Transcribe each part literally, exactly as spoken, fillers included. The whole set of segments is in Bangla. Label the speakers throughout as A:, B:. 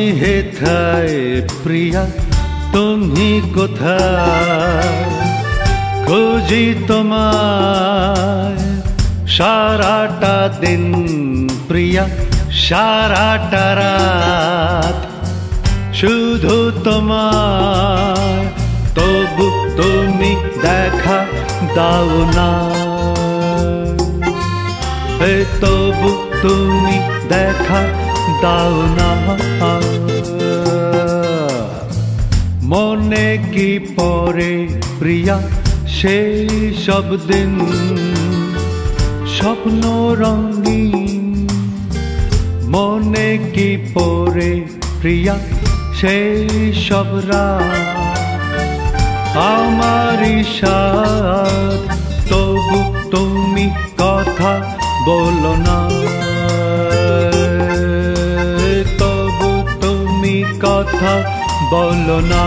A: হেথায় প্রিয়া তুমি কোথায় খুঁজি তোমায় সারাটা দিন প্রিয়া সারাটা রাত শুধু তোমায় তবু তুমি দেখা দাও না তবু তুমি দেখা দাও না মনে কি পড়ে প্রিয়া সেই সব দিন স্বপ্ন রঙিন মনে কি পড়ে প্রিয়া সেই সব রাত আমার ইশারায় তবু তুমি কথা বলো না তবু তুমি কথা বলো না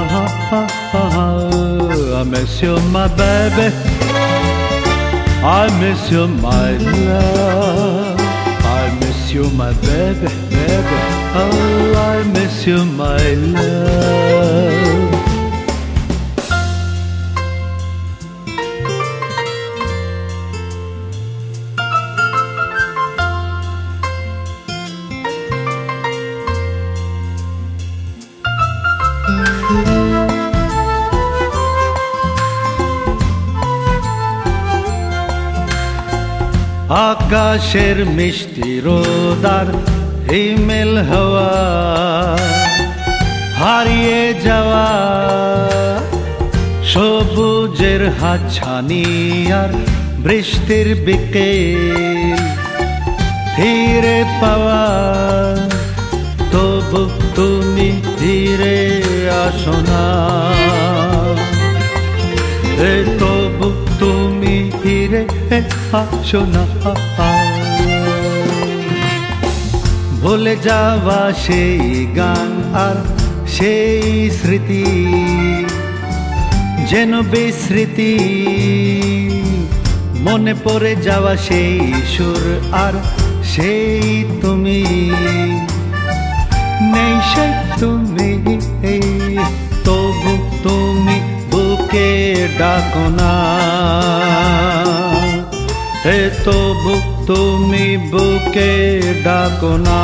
A: I miss you my baby I miss you my love I miss you my baby baby Oh I miss you my love আকাশের মিষ্টি রোদার হিমেল হাওয়া হারিয়ে যাওয়া সবুজের হাতছানি আর বৃষ্টির বিকেল ফিরে পাওয়া তবু তুমি ধীরে আসো না তবু তুমি ফিরে আসো না ভুলে যাওয়া সেই গান আর সেই স্মৃতি যেন বিস্মৃতি মনে পড়ে যাওয়া সেই সুর আর সেই তুমি নেই সেই তুমি তবু তুমি বুকে ডাকো না হে তবু তুমি বুকে ডাকো না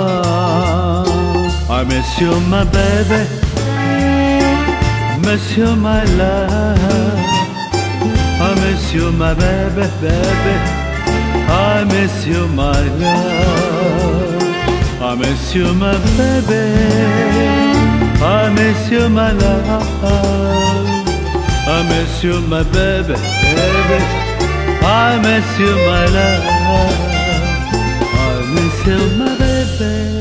A: I miss you my baby miss you my love I miss you my baby baby I miss you my love I miss you my baby I miss you my love I miss you my baby baby I miss you my love I miss you my baby